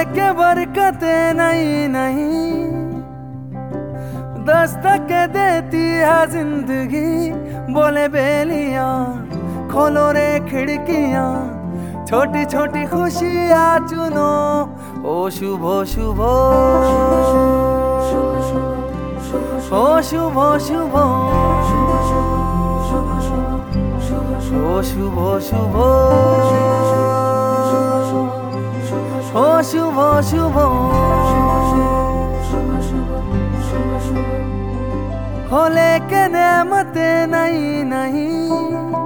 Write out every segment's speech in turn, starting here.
के बरकतें नहीं नहीं दस्तक देती है जिंदगी। बोले बेलियां खोलो रे खिड़कियां, छोटी छोटी खुशियां चुनो। ओ शुभो शुभो, ओ शुभो शुभो, ओ शुभो शुभो, ओ शुभो शुभो। हो लेके नेमतें नहीं नहीं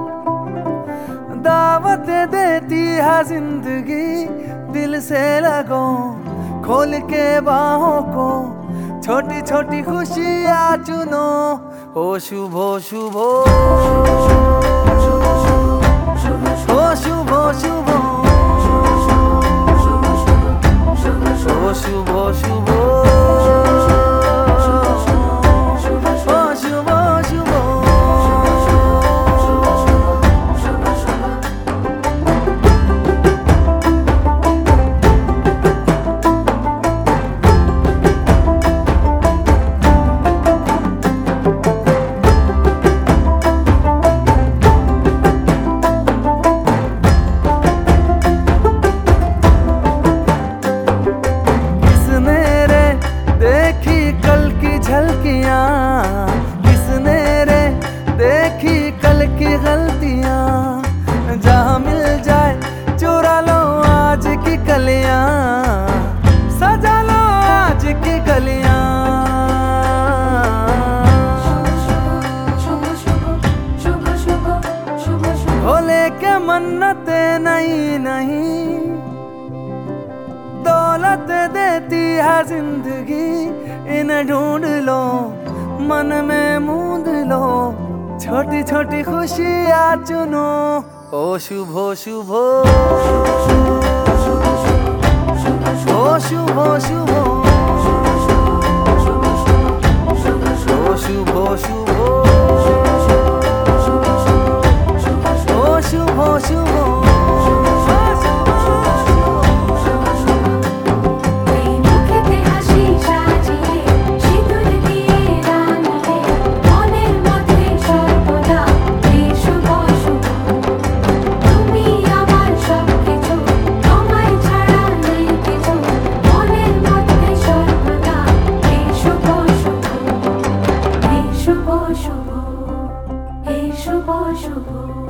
दावत देती है जिंदगी। दिल से लगो खोल के बाहों को, छोटी छोटी खुशियां चुनो। हो शुभो शुभो, हो शुभो शुभो, हो शुभो शुभो, हो शुभो शुभो। झलकियां किसने रे देखी कल की गलतियां। जहां मिल जाए चुरा लो आज की कलियां, सजा लो आज की गलियां। हो लेके मन्नते नहीं नहीं दौलत देती है जिंदगी। इन्हें ढूंढ लो मन में मूंद लो, छोटी छोटी खुशियां चुनो। ओ शुभो शुभो, ओ शुभो शुभो, ओ शुभो शुभो, ओ शुभो शुभो। শুভ শুভ, এই শুভ শুভ।